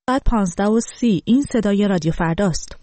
ساعت 15:30 این صدای رادیو فرداست.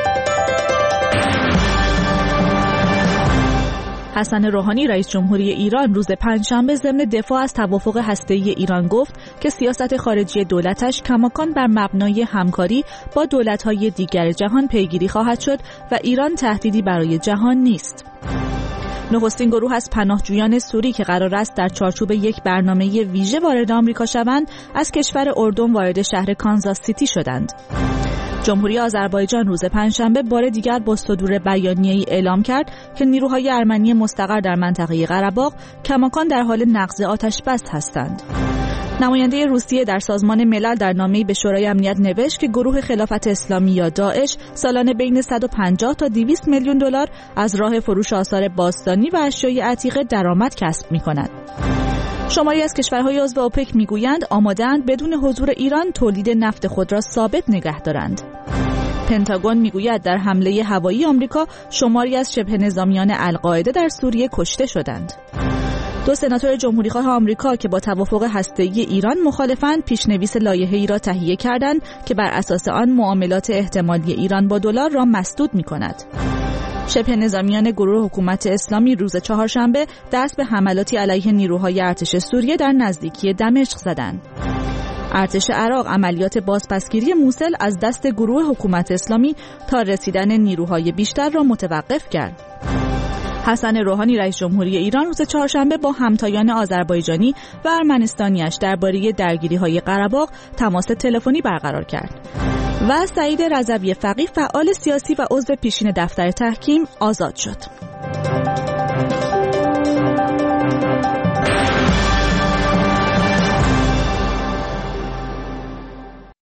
حسن روحانی رئیس جمهوری ایران روز پنجشنبه ضمن دفاع از توافق هسته‌ای ایران گفت که سیاست خارجی دولتش کماکان بر مبنای همکاری با دولت‌های دیگر جهان پیگیری خواهد شد و ایران تهدیدی برای جهان نیست. نخستین گروه از پناهجویان سوری که قرار است در چارچوب یک برنامه ویژه وارد آمریکا شوند، از کشور اردن وارد شهر کانزاس سیتی شدند. جمهوری آذربایجان روز پنجشنبه بار دیگر با صدور بیانیه‌ای اعلام کرد که نیروهای ارمنی مستقر در منطقه قره‌باغ کماکان در حال نقض آتش‌بس هستند. نماینده روسیه در سازمان ملل در نامه‌ای به شورای امنیت نوشت که گروه خلافت اسلامی یا داعش سالانه بین 150 تا 200 میلیون دلار از راه فروش آثار باستانی و اشیای عتیقه درآمد کسب می‌کند. شماری از کشورهای عضو اوپک میگویند آماده‌اند بدون حضور ایران تولید نفت خود را ثابت نگه دارند. پنتاگون میگوید در حمله هوایی آمریکا شماری از شبه نظامیان القاعده در سوریه کشته شدند. دو سناتور جمهوریخواه آمریکا که با توافق هسته‌ای ایران مخالفند پیشنویس لایحه‌ای را تهیه کردند که بر اساس آن معاملات احتمالی ایران با دلار را مسدود می‌کند. شبه نظامیان گروه حکومت اسلامی روز چهارشنبه دست به حملاتی علیه نیروهای ارتش سوریه در نزدیکی دمشق زدند. ارتش عراق عملیات بازپسگیری موصل از دست گروه حکومت اسلامی تا رسیدن نیروهای بیشتر را متوقف کرد. حسن روحانی رئیس جمهوری ایران روز چهارشنبه با همتایان آذربایجانی و ارمنستانیش درباره درگیری‌های قره‌باغ تماس تلفنی برقرار کرد و سعید رضوی فقیه فعال سیاسی و عضو پیشین دفتر تحکیم آزاد شد.